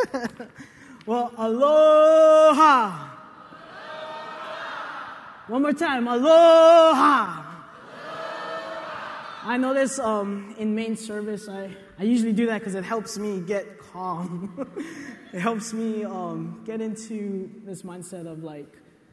Well, aloha. One more time, aloha. I know this in main service. I usually do that because it helps me get calm. It helps me get into this mindset of like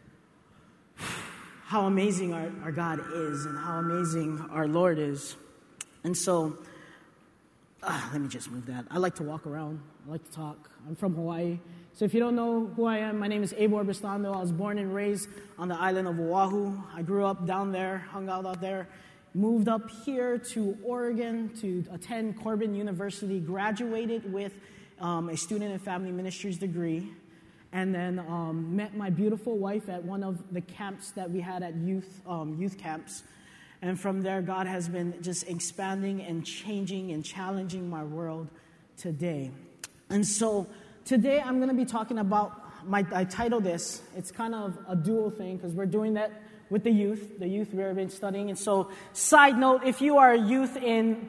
how amazing our God is and how amazing our Lord is. And so, let me just move that. I like to walk around. I like to talk. I'm from Hawaii. So if you don't know who I am, my name is Abel Arbestando. I was born and raised on the island of Oahu. I grew up down there, hung out there, moved up here to Oregon to attend Corbin University, graduated with a student and family ministries degree, and then met my beautiful wife at one of the camps that we had at youth camps. And from there, God has been just expanding and changing and challenging my world today. And so today I'm going to be talking about, I titled this, it's kind of a dual thing because we're doing that with the youth we've been studying. And so, side note, if you are a youth in,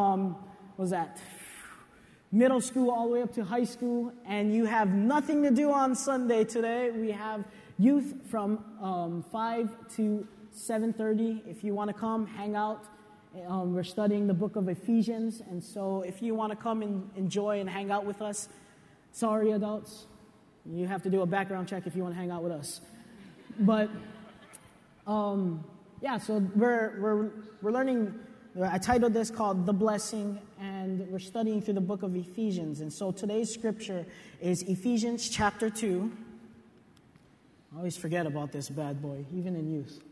middle school all the way up to high school, and you have nothing to do on Sunday today, we have youth from 5 to 7:30. If you want to come, hang out. We're studying the book of Ephesians, and so if you want to come and enjoy and hang out with us, sorry adults, you have to do a background check if you want to hang out with us. But so we're learning. I titled this called The Blessing, and we're studying through the book of Ephesians. And so today's scripture is Ephesians chapter 2. I always forget about this bad boy, even in youth.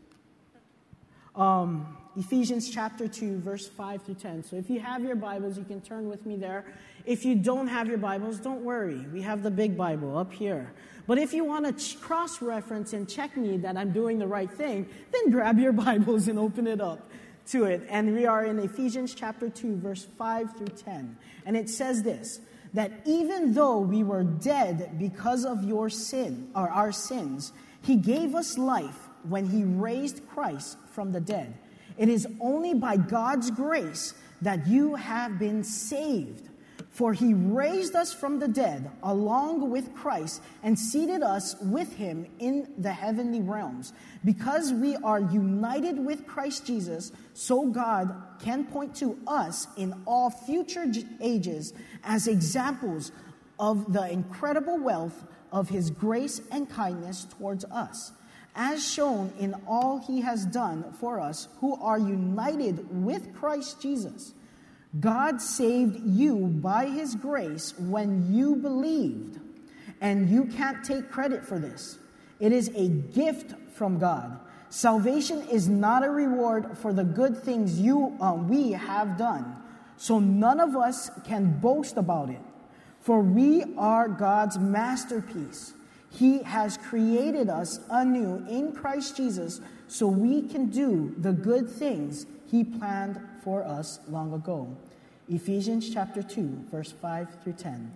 Ephesians chapter 2, verse 5 through 10. So if you have your Bibles, you can turn with me there. If you don't have your Bibles, don't worry. We have the big Bible up here. But if you want to cross-reference and check me that I'm doing the right thing, then grab your Bibles and open it up to it. And we are in Ephesians chapter 2, verse 5 through 10. And it says this, that even though we were dead because of your sin, or our sins, he gave us life when he raised Christ from the dead. It is only by God's grace that you have been saved. For he raised us from the dead along with Christ and seated us with him in the heavenly realms. Because we are united with Christ Jesus, so God can point to us in all future ages as examples of the incredible wealth of his grace and kindness towards us, as shown in all he has done for us who are united with Christ Jesus. God saved you by his grace when you believed, and you can't take credit for this. It is a gift from God. Salvation is not a reward for the good things we have done, so none of us can boast about it, for we are God's masterpiece. He has created us anew in Christ Jesus so we can do the good things he planned for us long ago. Ephesians chapter 2, verse 5 through 10.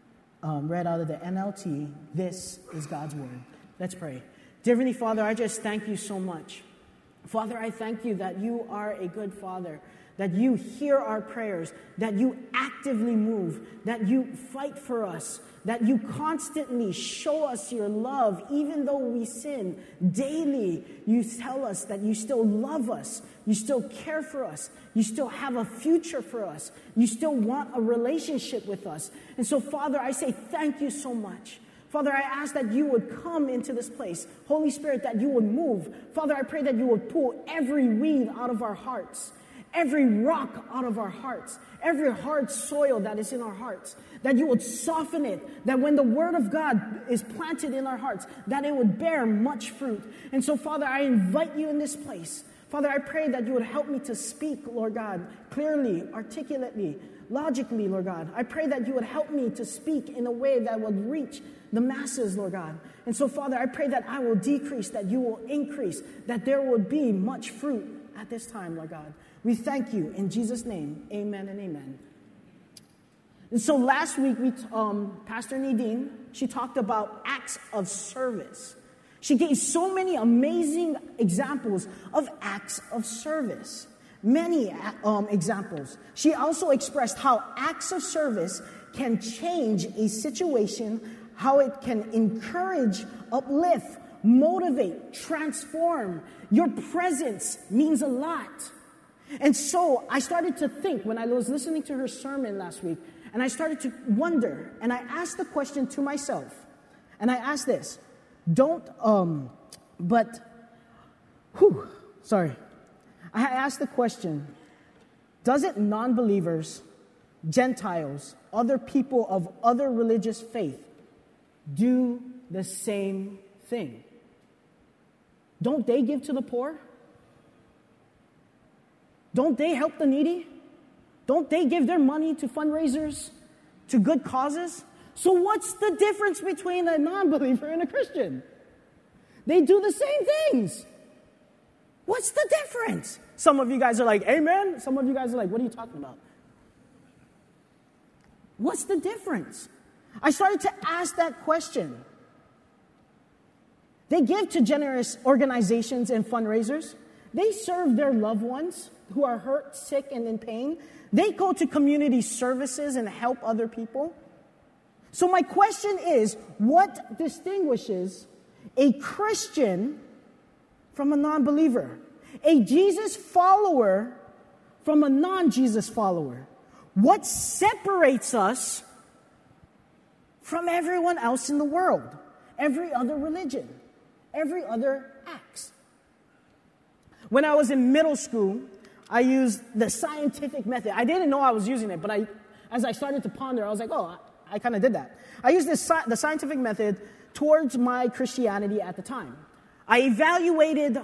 Read out of the NLT. This is God's word. Let's pray. Dear Heavenly Father, I just thank you so much. Father, I thank you that you are a good Father, that you hear our prayers, that you actively move, that you fight for us, that you constantly show us your love, even though we sin. Daily, you tell us that you still love us, you still care for us, you still have a future for us, you still want a relationship with us. And so, Father, I say thank you so much. Father, I ask that you would come into this place. Holy Spirit, that you would move. Father, I pray that you would pull every weed out of our hearts, every rock out of our hearts, every hard soil that is in our hearts, that you would soften it, that when the word of God is planted in our hearts, that it would bear much fruit. And so, Father, I invite you in this place. Father, I pray that you would help me to speak, Lord God, clearly, articulately, logically, Lord God. I pray that you would help me to speak in a way that would reach the masses, Lord God. And so, Father, I pray that I will decrease, that you will increase, that there would be much fruit at this time, Lord God. We thank you in Jesus' name. Amen and amen. And so last week, Pastor Nadine, she talked about acts of service. She gave so many amazing examples of acts of service. many examples. She also expressed how acts of service can change a situation, how it can encourage, uplift, motivate, transform. Your presence means a lot. And so I started to think when I was listening to her sermon last week, and I started to wonder, and I asked the question to myself, and I asked this, I asked the question, doesn't non-believers, Gentiles, other people of other religious faith do the same thing? Don't they give to the poor? Don't they help the needy? Don't they give their money to fundraisers, to good causes? So what's the difference between a non-believer and a Christian? They do the same things. What's the difference? Some of you guys are like, amen. Some of you guys are like, what are you talking about? What's the difference? I started to ask that question. They give to generous organizations and fundraisers. They serve their loved ones who are hurt, sick, and in pain. They go to community services and help other people. So my question is, what distinguishes a Christian from a non-believer? A Jesus follower from a non-Jesus follower? What separates us from everyone else in the world? Every other religion, every other acts. When I was in middle school, I used the scientific method. I didn't know I was using it, but as I started to ponder, I was like, oh, I kind of did that. I used the scientific method towards my Christianity at the time. I evaluated,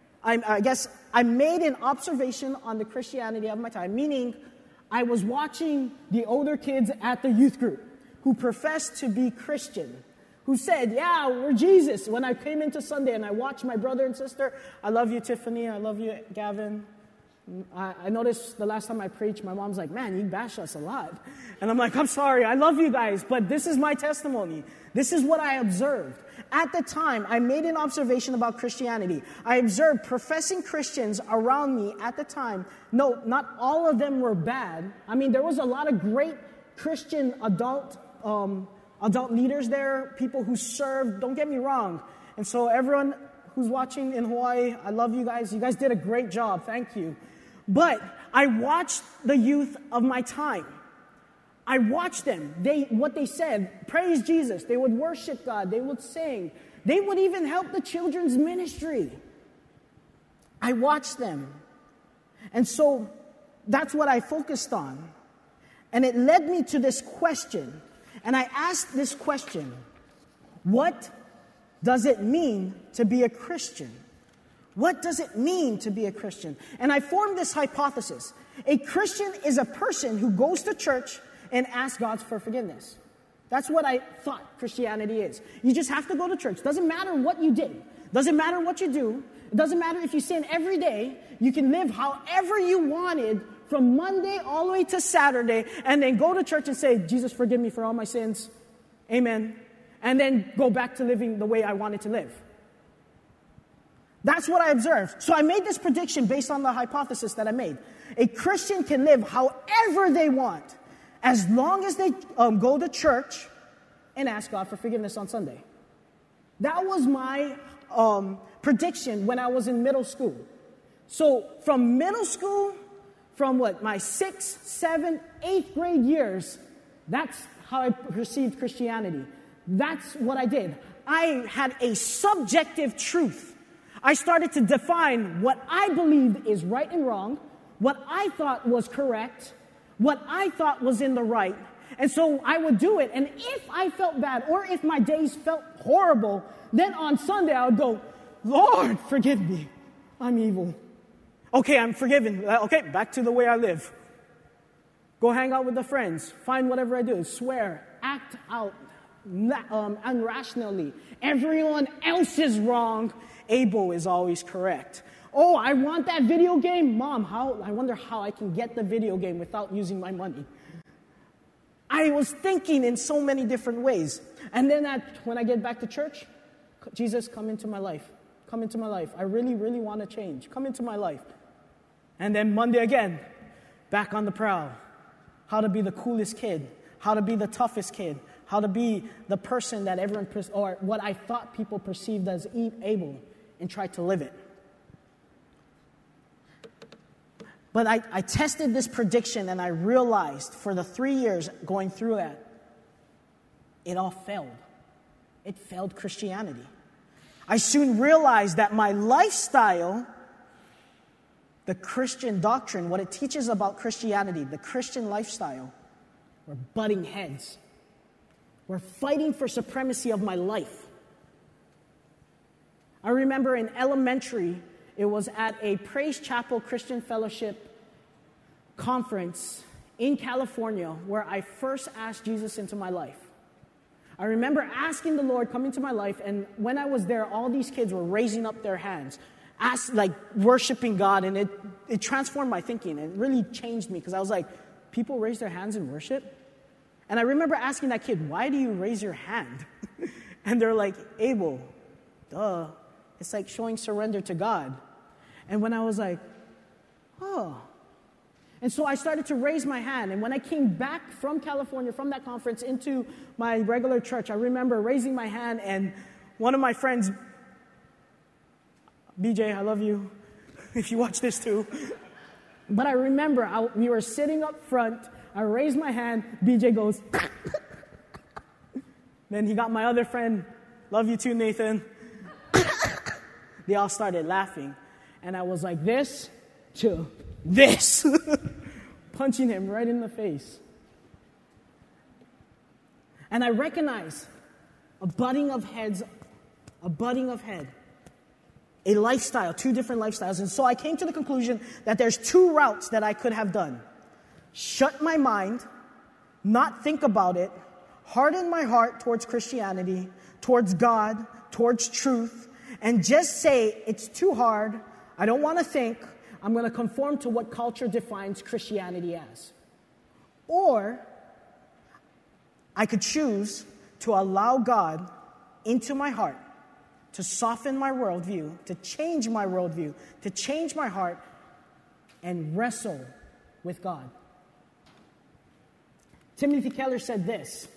I made an observation on the Christianity of my time, meaning I was watching the older kids at the youth group who professed to be Christian, who said, yeah, we're Jesus. When I came into Sunday and I watched my brother and sister, I love you, Tiffany, I love you, Gavin. I noticed the last time I preached, my mom's like, man, you bash us a lot. And I'm like, I'm sorry, I love you guys, but this is my testimony. This is what I observed. At the time, I made an observation about Christianity. I observed professing Christians around me at the time. No, not all of them were bad. I mean, there was a lot of great Christian adult leaders there, people who served, don't get me wrong. And so everyone who's watching in Hawaii, I love you guys. You guys did a great job. Thank you. But I watched the youth of my time. I watched them. What they said, praise Jesus. They would worship God. They would sing. They would even help the children's ministry. I watched them. And so that's what I focused on. And it led me to this question. And I asked this question, what does it mean to be a Christian? What does it mean to be a Christian? And I formed this hypothesis. A Christian is a person who goes to church and asks God for forgiveness. That's what I thought Christianity is. You just have to go to church. Doesn't matter what you did. Doesn't matter what you do. It doesn't matter if you sin every day. You can live however you wanted from Monday all the way to Saturday and then go to church and say, Jesus, forgive me for all my sins. Amen. And then go back to living the way I wanted to live. That's what I observed. So I made this prediction based on the hypothesis that I made. A Christian can live however they want as long as they go to church and ask God for forgiveness on Sunday. That was my prediction when I was in middle school. So from middle school, from my 6th, 7th, 8th grade years, that's how I perceived Christianity. That's what I did. I had a subjective truth. I started to define what I believed is right and wrong, what I thought was correct, what I thought was in the right. And so I would do it. And if I felt bad or if my days felt horrible, then on Sunday I would go, Lord, forgive me. I'm evil. Okay, I'm forgiven. Okay, back to the way I live. Go hang out with the friends. Find whatever I do. Swear. Act out irrationally. Everyone else is wrong. Abel is always correct. Oh, I want that video game. Mom, I wonder how I can get the video game without using my money. I was thinking in so many different ways. And then when I get back to church, Jesus, come into my life. Come into my life. I really, really want to change. Come into my life. And then Monday again, back on the prowl. How to be the coolest kid. How to be the toughest kid. How to be the person that everyone, or what I thought people perceived as able, and tried to live it. But I tested this prediction and I realized for the 3 years going through that, it all failed. It failed Christianity. I soon realized that my lifestyle, the Christian doctrine, what it teaches about Christianity, the Christian lifestyle, were butting heads. We're fighting for supremacy of my life. I remember in elementary, it was at a Praise Chapel Christian Fellowship conference in California where I first asked Jesus into my life. I remember asking the Lord come into my life, and when I was there, all these kids were raising up their hands, worshiping God, and it transformed my thinking. It really changed me because I was like, people raise their hands in worship? And I remember asking that kid, why do you raise your hand? And they're like, Abel, duh. It's like showing surrender to God. And when I was like, oh. And so I started to raise my hand. And when I came back from California, from that conference, into my regular church, I remember raising my hand, and one of my friends, BJ, I love you, if you watch this too. But I remember we were sitting up front. I raised my hand. BJ goes, then he got my other friend, love you too, Nathan. They all started laughing. And I was like this to this, punching him right in the face. And I recognized a butting of head, a lifestyle, two different lifestyles. And so I came to the conclusion that there's two routes that I could have done. Shut my mind, not think about it, harden my heart towards Christianity, towards God, towards truth, and just say, it's too hard, I don't want to think, I'm going to conform to what culture defines Christianity as. Or I could choose to allow God into my heart, to soften my worldview, to change my worldview, to change my heart, and wrestle with God. Timothy Keller said this.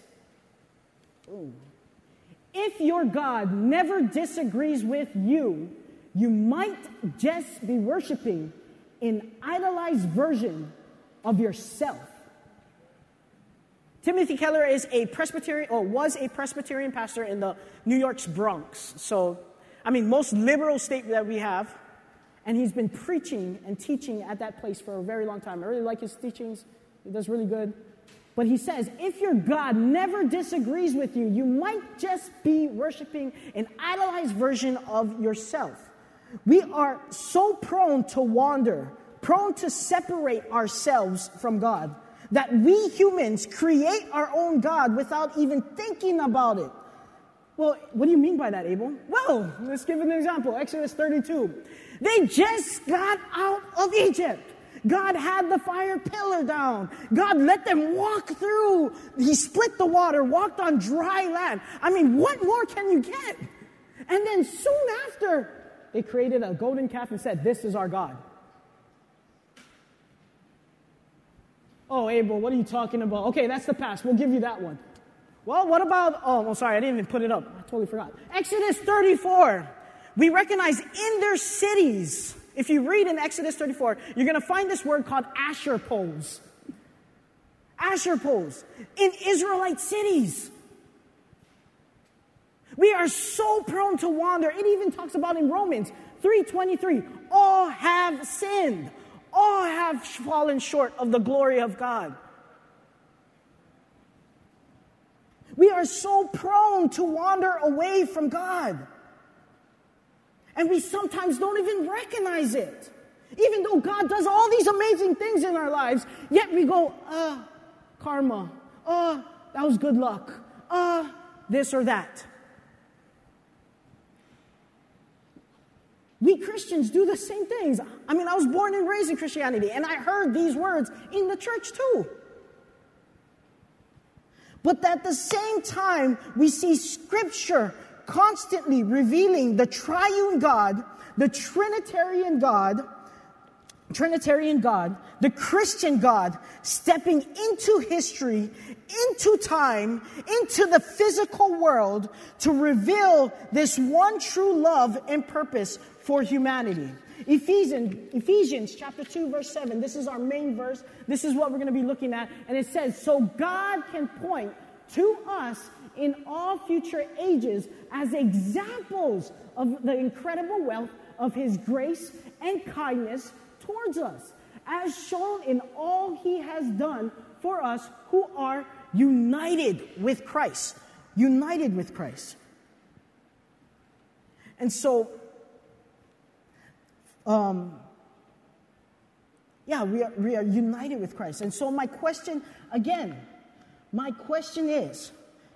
If your God never disagrees with you, you might just be worshiping an idolized version of yourself. Timothy Keller is a Presbyterian, or was a Presbyterian pastor in the New York's Bronx. So, most liberal state that we have. And he's been preaching and teaching at that place for a very long time. I really like his teachings. He does really good. But he says, if your God never disagrees with you, you might just be worshiping an idolized version of yourself. We are so prone to wander, prone to separate ourselves from God, that we humans create our own God without even thinking about it. Well, what do you mean by that, Abel? Well, let's give an example. Exodus 32. They just got out of Egypt. God had the fire pillar down. God let them walk through. He split the water, walked on dry land. What more can you get? And then soon after, they created a golden calf and said, this is our God. Oh, Abel, what are you talking about? Okay, that's the past. We'll give you that one. Well, what about, sorry, I didn't even put it up. I totally forgot. Exodus 34. We recognize in their cities, if you read in Exodus 34, you're going to find this word called Asher poles. Asher poles in Israelite cities. We are so prone to wander. It even talks about in Romans 3:23, all have sinned. All have fallen short of the glory of God. We are so prone to wander away from God. And we sometimes don't even recognize it. Even though God does all these amazing things in our lives, yet we go, karma. That was good luck. This or that. We Christians do the same things. I was born and raised in Christianity, and I heard these words in the church too. But at the same time, we see Scripture constantly revealing the triune God, the Trinitarian God, Trinitarian God, the Christian God, stepping into history, into time, into the physical world to reveal this one true love and purpose for humanity. Ephesians chapter 2, verse 7. This is our main verse. This is what we're going to be looking at. And it says, so God can point to us in all future ages as examples of the incredible wealth of his grace and kindness towards us, as shown in all he has done for us who are united with Christ. United with Christ. And so, we are united with Christ. And so my question is,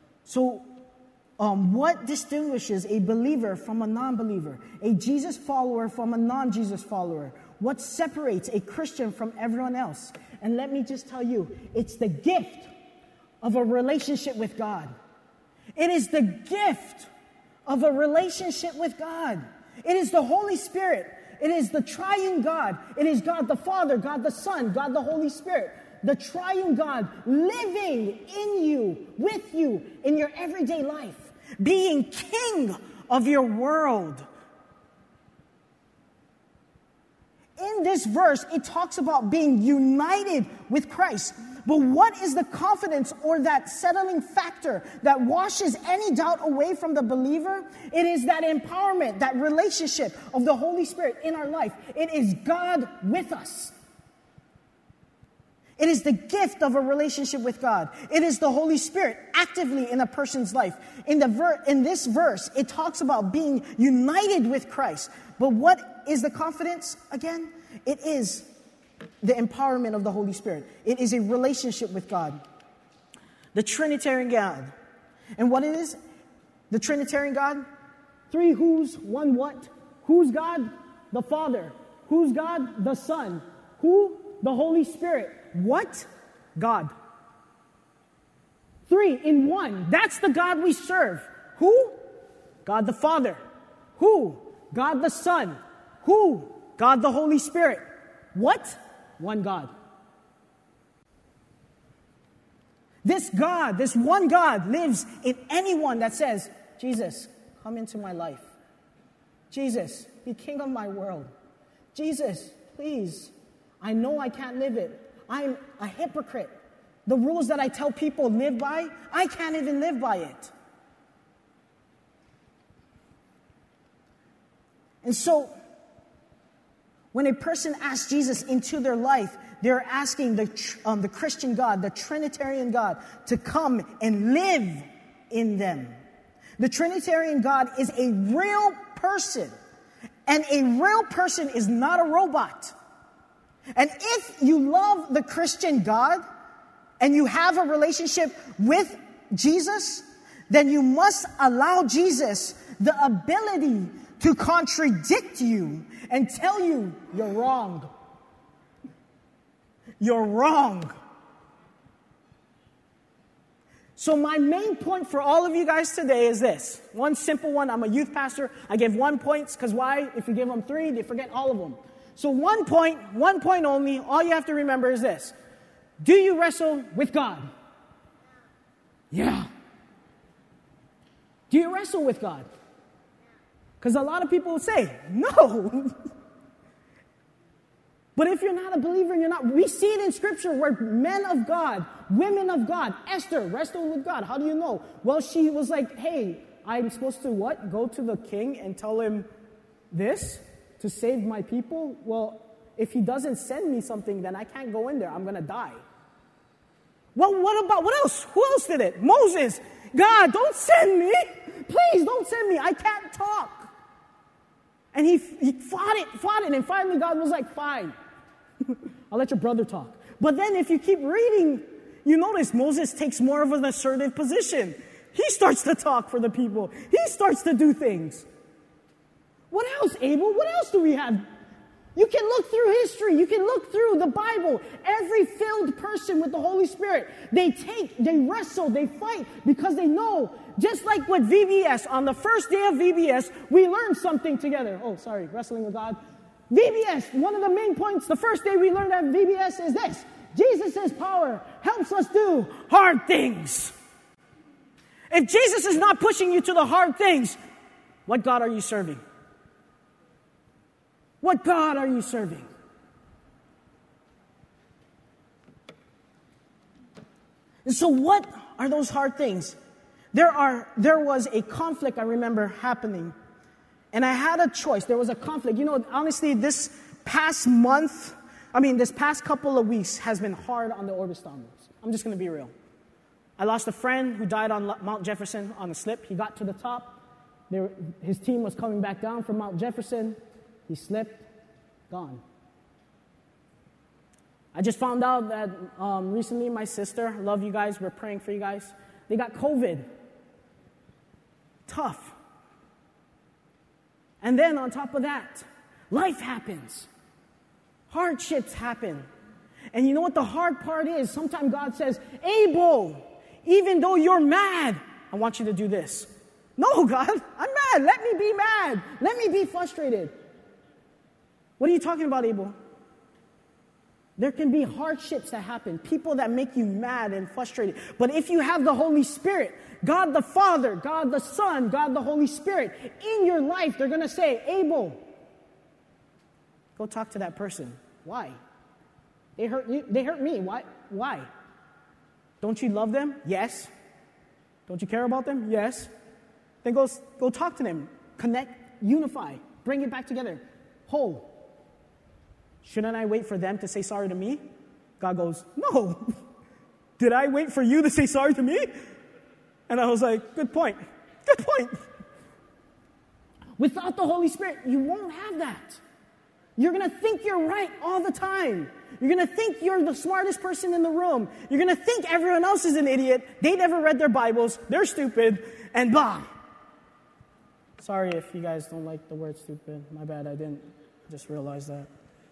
what distinguishes a believer from a non-believer, a Jesus follower from a non-Jesus follower? What separates a Christian from everyone else? And let me just tell you, it's the gift of a relationship with God. It is the gift of a relationship with God. It is the Holy Spirit. It is the triune God. It is God the Father, God the Son, God the Holy Spirit. The triune God living in you, with you, in your everyday life. Being king of your world. In this verse, it talks about being united with Christ. But what is the confidence or that settling factor that washes any doubt away from the believer? It is that empowerment, that relationship of the Holy Spirit in our life. It is God with us. It is the gift of a relationship with God. It is the Holy Spirit actively in a person's life. In this verse, it talks about being united with Christ. But what is the confidence again? It is the empowerment of the Holy Spirit. It is a relationship with God. The Trinitarian God. And what it is? The Trinitarian God? Three who's, one what? Who's God? The Father. Who's God? The Son. Who? The Holy Spirit. What? God. Three in one. That's the God we serve. Who? God the Father. Who? God the Son. Who? God the Holy Spirit. What? One God. This God, this one God, lives in anyone that says, Jesus, come into my life. Jesus, be king of my world. Jesus, please, I know I can't live it. I'm a hypocrite. The rules that I tell people live by, I can't even live by it. And so, when a person asks Jesus into their life, they're asking the Christian God, the Trinitarian God, to come and live in them. The Trinitarian God is a real person. And a real person is not a robot. And if you love the Christian God and you have a relationship with Jesus, then you must allow Jesus the ability to contradict you and tell you you're wrong. You're wrong. So my main point for all of you guys today is this. One simple one. I'm a youth pastor. I give 1 point because why? If you give them 3, they forget all of them. So 1 point only. All you have to remember is this. Do you wrestle with God? Yeah. Do you wrestle with God? Because a lot of people will say, no. But if you're not a believer and you're not, we see it in Scripture where men of God, women of God, Esther wrestled with God. How do you know? Well, she was like, hey, I'm supposed to what? Go to the king and tell him this to save my people? Well, if he doesn't send me something, then I can't go in there. I'm going to die. Well, what else? Who else did it? Moses. God, don't send me. Please don't send me. I can't talk. And he fought it, and finally God was like, fine. I'll let your brother talk. But then if you keep reading, you notice Moses takes more of an assertive position. He starts to talk for the people. He starts to do things. What else, Abel? What else do we have? You can look through history. You can look through the Bible. Every filled person with the Holy Spirit, they wrestle, they fight because they know. Just like with VBS, on the first day of VBS, we learned something together. Oh, sorry, wrestling with God. VBS, one of the main points, the first day we learned at VBS is this. Jesus' power helps us do hard things. If Jesus is not pushing you to the hard things, what God are you serving? What God are you serving? And so what are those hard things? There was a conflict I remember happening. And I had a choice. There was a conflict. You know, honestly, this past couple of weeks has been hard on the Orbis Dominus. I'm just going to be real. I lost a friend who died on Mount Jefferson on a slip. He got to the top. His team was coming back down from Mount Jefferson. He slipped, gone. I just found out that recently my sister, love you guys, we're praying for you guys, they got COVID. Tough. And then on top of that, life happens. Hardships happen. And you know what the hard part is? Sometimes God says, Abel, even though you're mad, I want you to do this. No, God, I'm mad. Let me be mad. Let me be frustrated. What are you talking about, Abel? There can be hardships that happen, people that make you mad and frustrated. But if you have the Holy Spirit, God the Father, God the Son, God the Holy Spirit, in your life, they're going to say, Abel, go talk to that person. Why? They hurt you. They hurt me. Why? Don't you love them? Yes. Don't you care about them? Yes. Then go talk to them. Connect, unify, bring it back together. Whole. Shouldn't I wait for them to say sorry to me? God goes, no. Did I wait for you to say sorry to me? And I was like, good point. Good point. Without the Holy Spirit, you won't have that. You're going to think you're right all the time. You're going to think you're the smartest person in the room. You're going to think everyone else is an idiot. They never read their Bibles. They're stupid. And blah. Sorry if you guys don't like the word stupid. My bad. I didn't just realize that.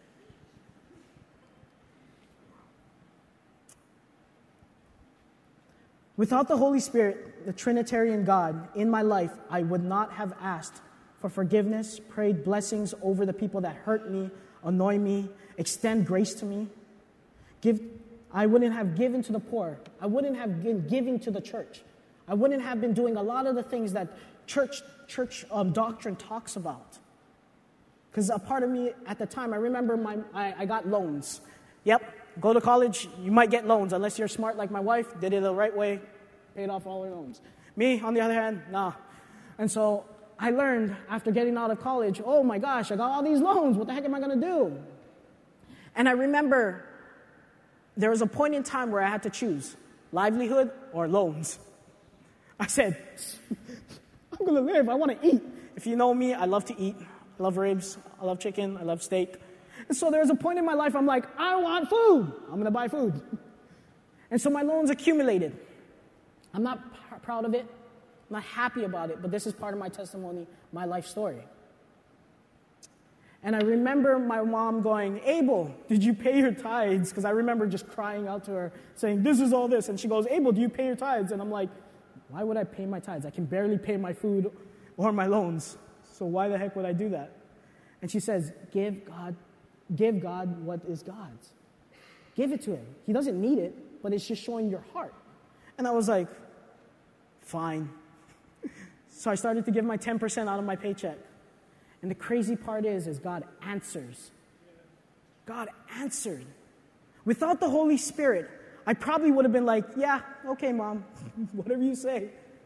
Without the Holy Spirit, the Trinitarian God, in my life, I would not have asked for forgiveness, prayed blessings over the people that hurt me, annoy me, extend grace to me. I wouldn't have given to the poor. I wouldn't have been giving to the church. I wouldn't have been doing a lot of the things that church doctrine talks about. Because a part of me at the time, I remember I got loans. Yep. Go to college, you might get loans unless you're smart like my wife, did it the right way, paid off all her loans. Me, on the other hand, nah. And so I learned after getting out of college, oh my gosh, I got all these loans. What the heck am I going to do? And I remember there was a point in time where I had to choose livelihood or loans. I said, I'm going to live. I want to eat. If you know me, I love to eat. I love ribs. I love chicken. I love steak. And so there was a point in my life I'm like, I want food. I'm going to buy food. And so my loans accumulated. I'm not proud of it. I'm not happy about it. But this is part of my testimony, my life story. And I remember my mom going, Abel, did you pay your tithes? Because I remember just crying out to her, saying, this is all this. And she goes, Abel, do you pay your tithes? And I'm like, why would I pay my tithes? I can barely pay my food or my loans. So why the heck would I do that? And she says, give God what is God's. Give it to him. He doesn't need it, but it's just showing your heart. And I was like, fine. So I started to give my 10% out of my paycheck. And the crazy part is God answers. God answered. Without the Holy Spirit, I probably would have been like, yeah, okay, Mom, whatever you say.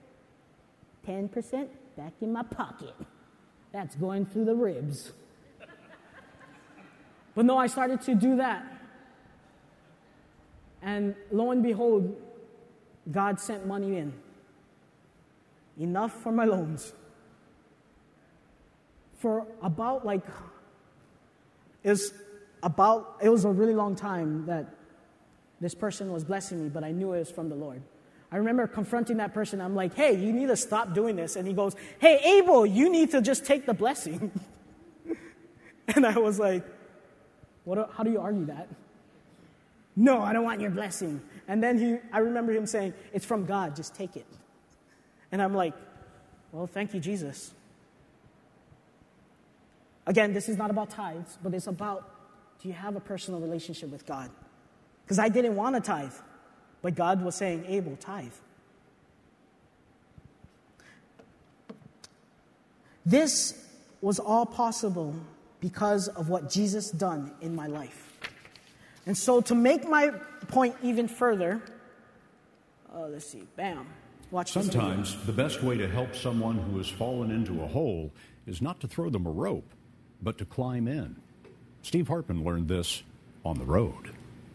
10% back in my pocket. That's going through the ribs. But no, I started to do that. And lo and behold, God sent money in. Enough for my loans. For about it was a really long time that this person was blessing me, but I knew it was from the Lord. I remember confronting that person. I'm like, hey, you need to stop doing this. And he goes, hey, Abel, you need to just take the blessing. And I was like, how do you argue that? No, I don't want your blessing. And then I remember him saying, it's from God, just take it. And I'm like, well, thank you, Jesus. Again, this is not about tithes, but it's about, do you have a personal relationship with God? Because I didn't want to tithe, but God was saying, Abel, tithe. This was all possible because of what Jesus done in my life. And so to make my point even further, let's see, bam. Watch this. Sometimes the best way to help someone who has fallen into a hole is not to throw them a rope, but to climb in. Steve Hartman learned this on the road.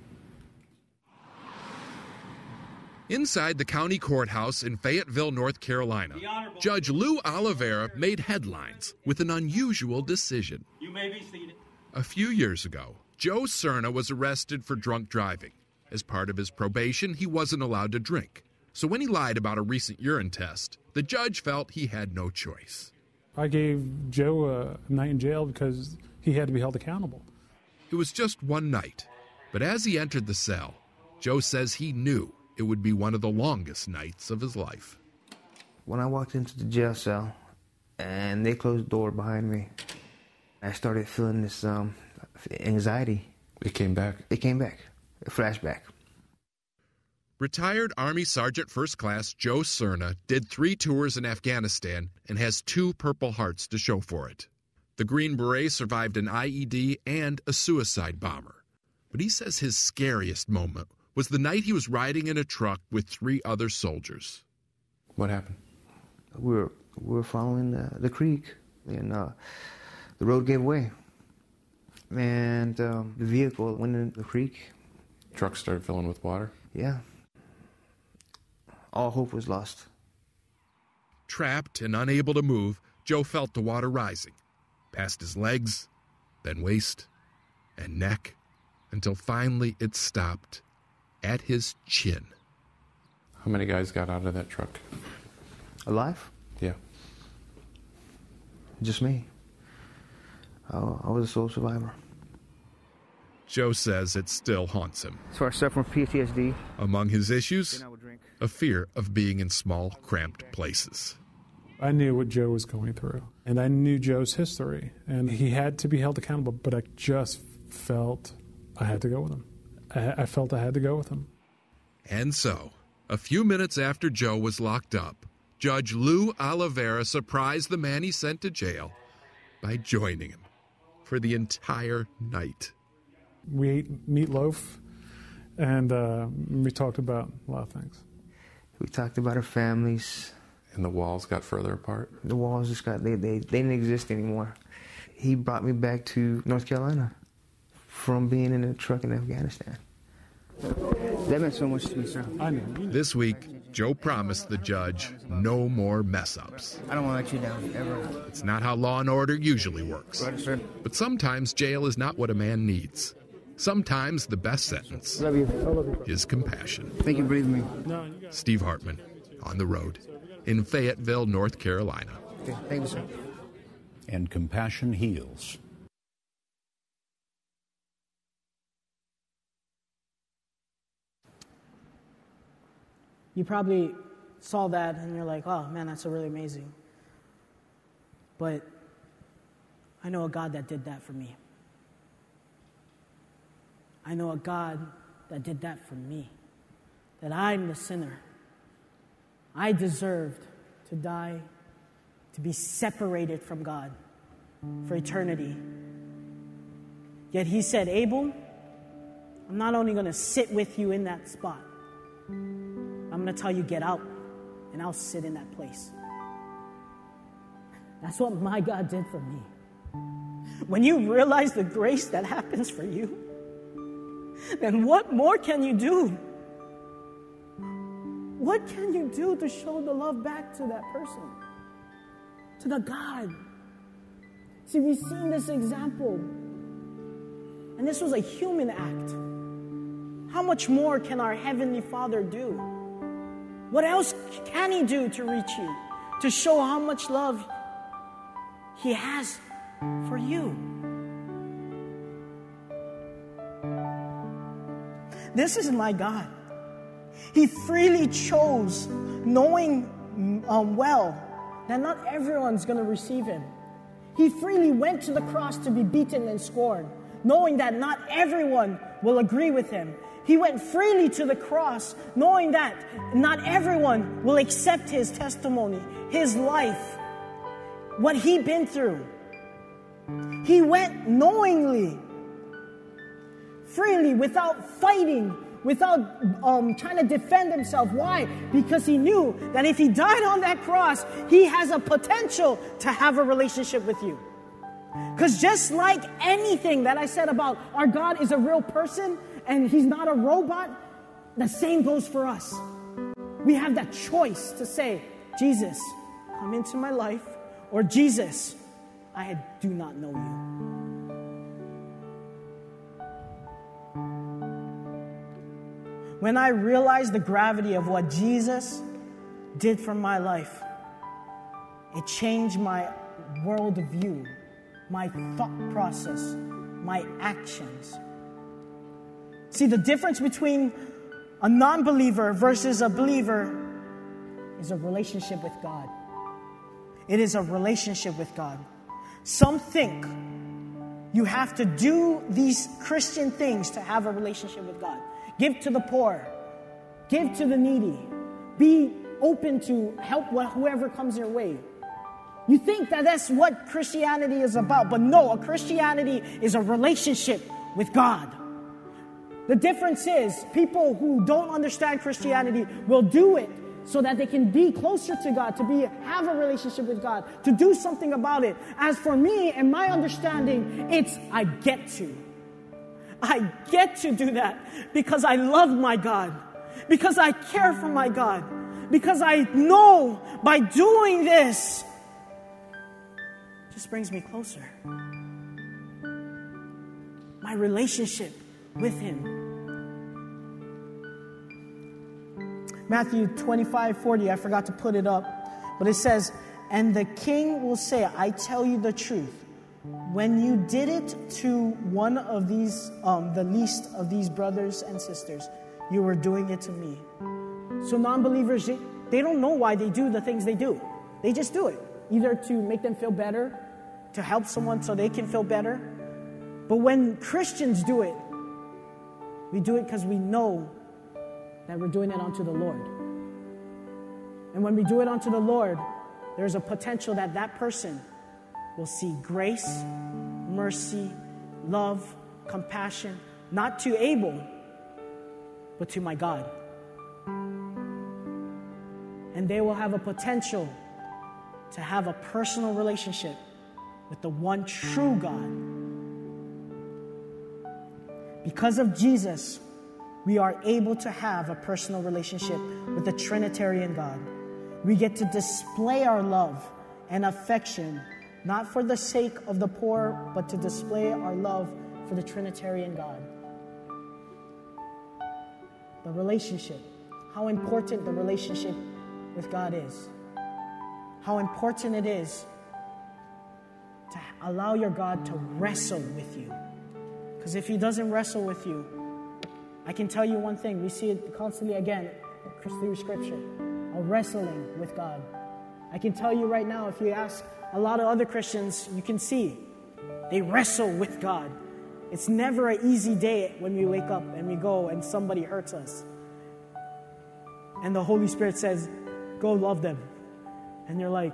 Inside the county courthouse in Fayetteville, North Carolina, Judge Lou Oliveira made headlines with an unusual decision. You may be seated. A few years ago, Joe Cerna was arrested for drunk driving. As part of his probation, he wasn't allowed to drink. So when he lied about a recent urine test, the judge felt he had no choice. I gave Joe a night in jail because he had to be held accountable. It was just one night, but as he entered the cell, Joe says he knew it would be one of the longest nights of his life. When I walked into the jail cell and they closed the door behind me, I started feeling this anxiety. It came back? It came back. A flashback. Retired Army Sergeant First Class Joe Cerna did 3 tours in Afghanistan and has 2 Purple Hearts to show for it. The Green Beret survived an IED and a suicide bomber. But he says his scariest moment was the night he was riding in a truck with 3 other soldiers. What happened? We were following the creek, and the road gave way. And the vehicle went in the creek. Truck started filling with water? Yeah. All hope was lost. Trapped and unable to move, Joe felt the water rising, past his legs, then waist and neck, until finally it stopped at his chin. How many guys got out of that truck? Alive? Yeah. Just me. I was a sole survivor. Joe says it still haunts him. So I suffer from PTSD. Among his issues, a fear of being in small, cramped places. I knew what Joe was going through, and I knew Joe's history, and he had to be held accountable, but I just felt I had to go with him. I felt I had to go with him. And so, a few minutes after Joe was locked up, Judge Lou Oliveira surprised the man he sent to jail by joining him for the entire night. We ate meatloaf, and we talked about a lot of things. We talked about our families. And the walls got further apart? The walls just got, they didn't exist anymore. He brought me back to North Carolina from being in a truck in Afghanistan. That meant so much to me, sir. I know. This week, Joe promised the judge no more mess-ups. I don't want to let you down, ever. It's not how law and order usually works. Right, sir. But sometimes jail is not what a man needs. Sometimes the best sentence Love you. I love you. is compassion. Thank you for breathing me. Steve Hartman, on the road, in Fayetteville, North Carolina. Okay, thank you, sir. And compassion heals. You probably saw that and you're like, oh man, that's really amazing. But I know a God that did that for me. I know a God that did that for me. That I'm the sinner. I deserved to die, to be separated from God for eternity. Yet he said, Abel, I'm not only going to sit with you in that spot, I'm going to tell you, get out, and I'll sit in that place. That's what my God did for me. When you realize the grace that happens for you, then what more can you do? What can you do to show the love back to that person? To the God? See, we've seen this example. And this was a human act. How much more can our Heavenly Father do? What else can He do to reach you? To show how much love He has for you? This is my God. He freely chose, knowing well that not everyone's going to receive Him. He freely went to the cross to be beaten and scorned, knowing that not everyone will agree with him. He went freely to the cross, knowing that not everyone will accept his testimony, his life, what he'd been through. He went knowingly, freely, without fighting, without trying to defend himself. Why? Because he knew that if he died on that cross, he has a potential to have a relationship with you. Because just like anything that I said about our God is a real person and he's not a robot, the same goes for us. We have that choice to say, Jesus, come into my life, or Jesus, I do not know you. When I realized the gravity of what Jesus did for my life, it changed my worldview, my thought process, my actions. See, the difference between a non-believer versus a believer is a relationship with God. It is a relationship with God. Some think you have to do these Christian things to have a relationship with God. Give to the poor. Give to the needy. Be open to help whoever comes your way. You think that that's what Christianity is about, but no, a Christianity is a relationship with God. The difference is people who don't understand Christianity will do it so that they can be closer to God, have a relationship with God, to do something about it. As for me and my understanding, it's I get to do that because I love my God, because I care for my God, because I know by doing this, it just brings me closer. My relationship with Him. Matthew 25:40, I forgot to put it up, but it says, "And the king will say, I tell you the truth. When you did it to one of these, the least of these brothers and sisters, you were doing it to me." So non-believers, they don't know why they do the things they do. They just do it, either to make them feel better, to help someone so they can feel better. But when Christians do it, we do it because we know that we're doing it unto the Lord. And when we do it unto the Lord, there's a potential that that person will see grace, mercy, love, compassion, not to Abel, but to my God. And they will have a potential to have a personal relationship with the one true God. Because of Jesus, we are able to have a personal relationship with the Trinitarian God. We get to display our love and affection, not for the sake of the poor, but to display our love for the Trinitarian God. The relationship, how important the relationship with God is. How important it is to allow your God to wrestle with you. Because if He doesn't wrestle with you, I can tell you one thing. We see it constantly again through Scripture. A wrestling with God. I can tell you right now, if you ask a lot of other Christians, you can see they wrestle with God. It's never an easy day when we wake up and we go and somebody hurts us. And the Holy Spirit says, go love them. And you're like,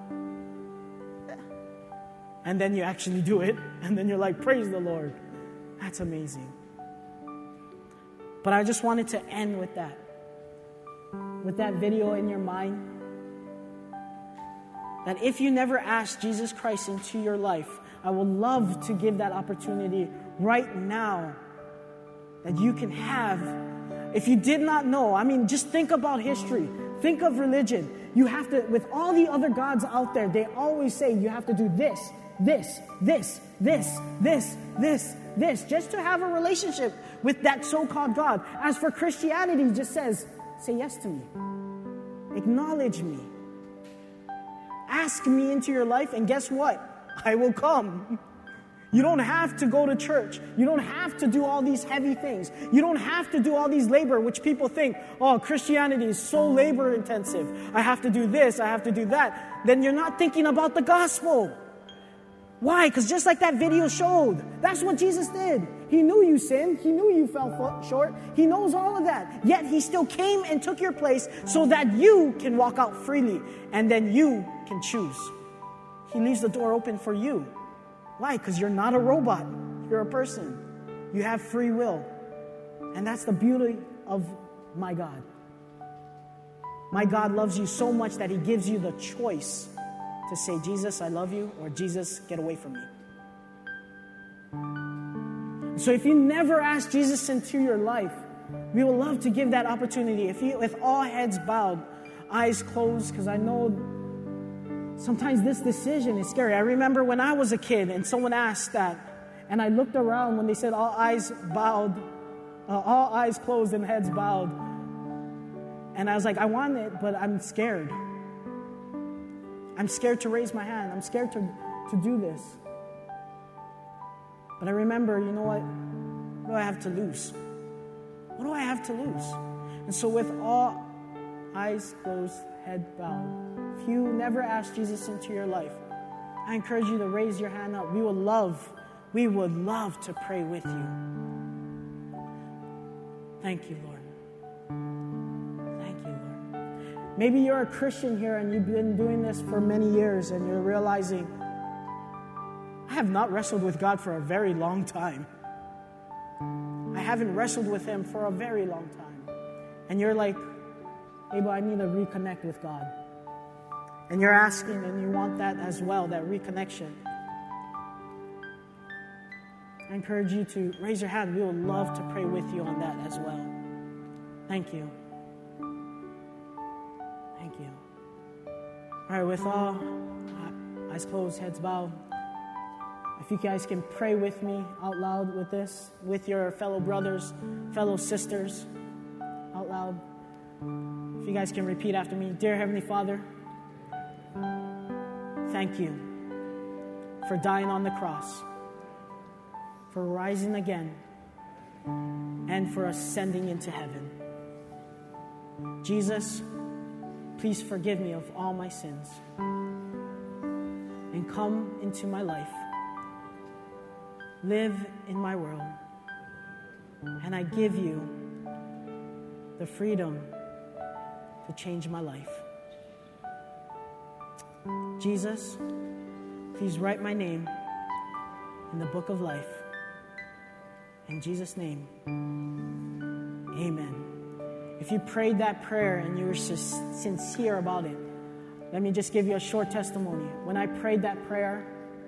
and then you actually do it. And then you're like, praise the Lord. That's amazing. But I just wanted to end with that. With that video in your mind. That if you never asked Jesus Christ into your life, I would love to give that opportunity right now. That you can have. If you did not know, just think about history. Think of religion. You have to, with all the other gods out there, they always say you have to do this, just to have a relationship with that so-called God. As for Christianity, it just says, say yes to me. Acknowledge me. Ask me into your life, and guess what? I will come. You don't have to go to church. You don't have to do all these heavy things. You don't have to do all these labor, which people think, oh, Christianity is so labor intensive. I have to do this, I have to do that. Then you're not thinking about the gospel. Why? Because just like that video showed, that's what Jesus did. He knew you sinned. He knew you fell short. He knows all of that. Yet he still came and took your place so that you can walk out freely and then you can choose. He leaves the door open for you. Why? Because you're not a robot. You're a person. You have free will. And that's the beauty of my God. My God loves you so much that he gives you the choice to say, Jesus, I love you, or Jesus, get away from me. So if you never asked Jesus into your life, we would love to give that opportunity. If you, with all heads bowed, eyes closed, because I know sometimes this decision is scary. I remember when I was a kid and someone asked that, and I looked around when they said all eyes closed and heads bowed. And I was like, I want it, but I'm scared. I'm scared to raise my hand. I'm scared to do this. But I remember, you know what? What do I have to lose? What do I have to lose? And so with all eyes closed, head bowed, if you never asked Jesus into your life, I encourage you to raise your hand up. We would love to pray with you. Thank you, Lord. Maybe you're a Christian here and you've been doing this for many years and you're realizing, I have not wrestled with God for a very long time. I haven't wrestled with him for a very long time. And you're like, Abel, I need to reconnect with God. And you're asking and you want that as well, that reconnection. I encourage you to raise your hand. We would love to pray with you on that as well. Thank you. Thank you. All right, with all eyes closed, heads bowed, if you guys can pray with me out loud with this, with your fellow brothers, fellow sisters, out loud. If you guys can repeat after me. Dear Heavenly Father, thank you for dying on the cross, for rising again, and for ascending into heaven. Jesus, please forgive me of all my sins and come into my life. Live in my world. And I give you the freedom to change my life. Jesus, please write my name in the book of life. In Jesus' name, amen. If you prayed that prayer and you were sincere about it, let me just give you a short testimony. When I prayed that prayer,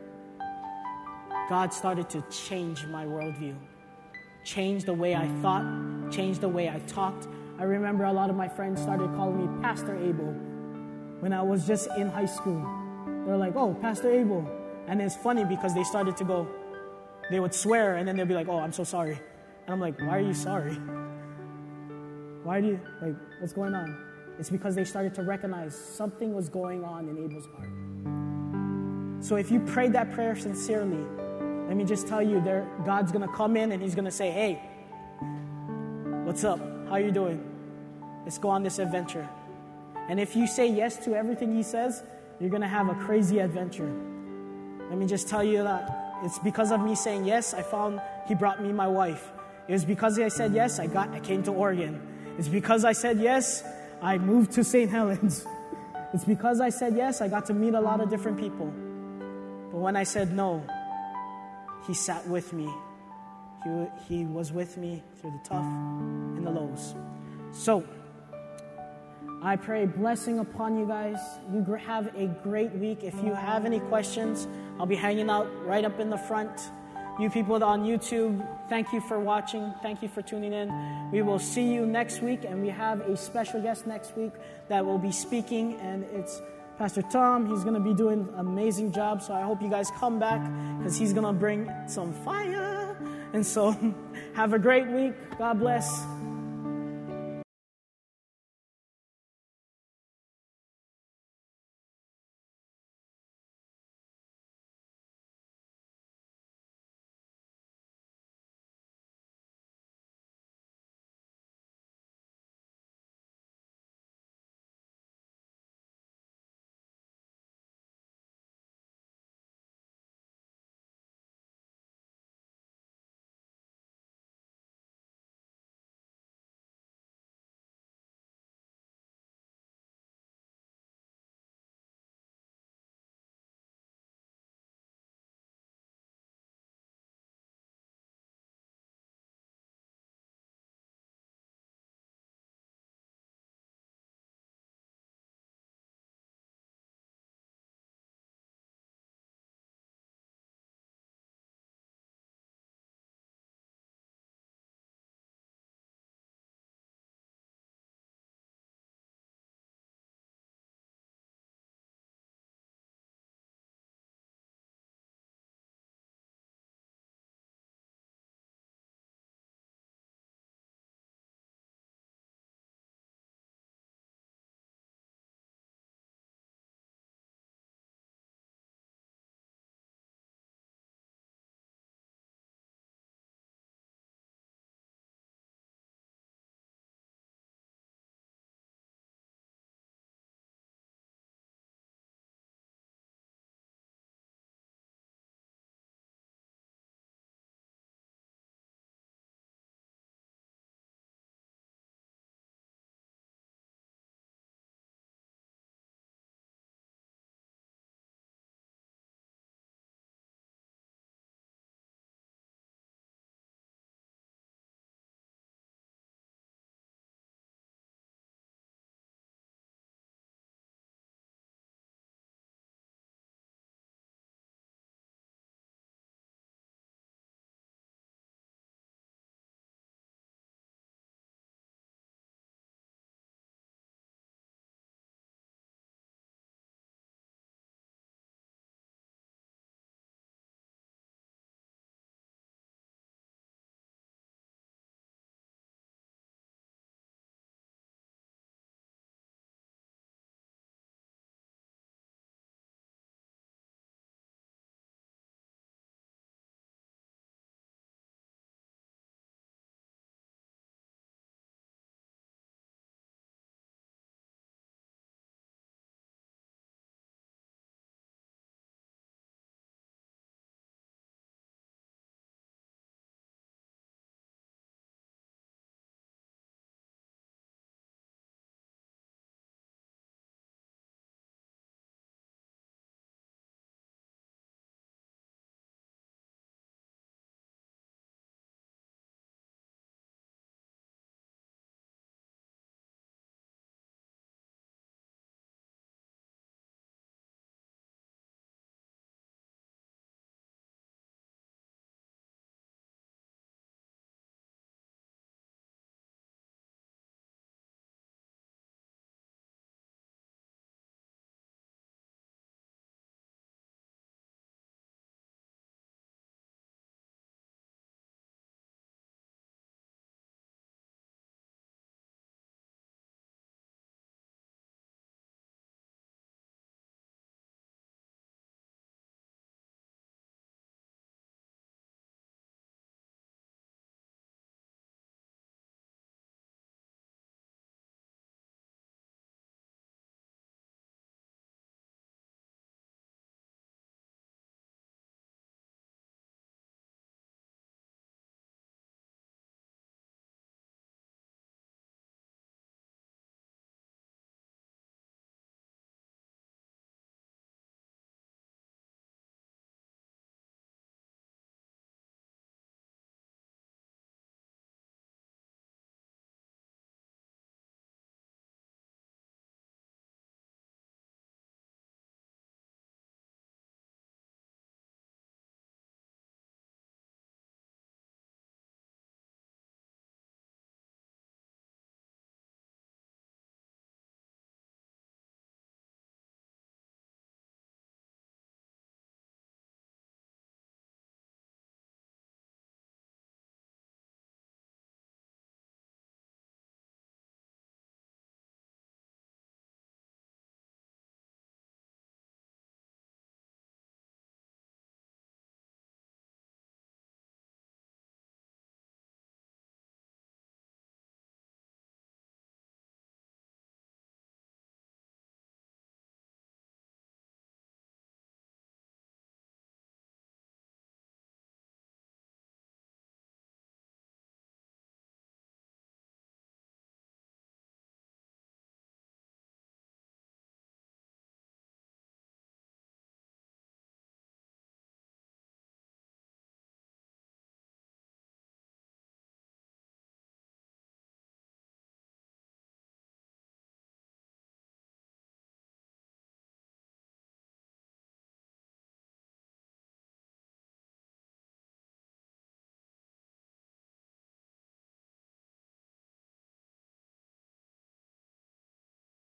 God started to change my worldview, change the way I thought, change the way I talked. I remember a lot of my friends started calling me Pastor Abel when I was just in high school. They were like, oh, Pastor Abel. And it's funny because they started to go, they would swear and then they'd be like, oh, I'm so sorry. And I'm like, why are you sorry? Why do you, what's going on? It's because they started to recognize something was going on in Abel's heart. So if you prayed that prayer sincerely, let me just tell you, God's going to come in and he's going to say, hey, what's up? How are you doing? Let's go on this adventure. And if you say yes to everything he says, you're going to have a crazy adventure. Let me just tell you that it's because of me saying yes, he brought me my wife. It was because I said yes, I came to Oregon. It's because I said yes, I moved to St. Helens. It's because I said yes, I got to meet a lot of different people. But when I said no, he sat with me. He was with me through the tough and the lows. So, I pray blessing upon you guys. You have a great week. If you have any questions, I'll be hanging out right up in the front. You people on YouTube, thank you for watching. Thank you for tuning in. We will see you next week, and we have a special guest next week that will be speaking, and it's Pastor Tom. He's going to be doing an amazing job, so I hope you guys come back because he's going to bring some fire. And so have a great week. God bless.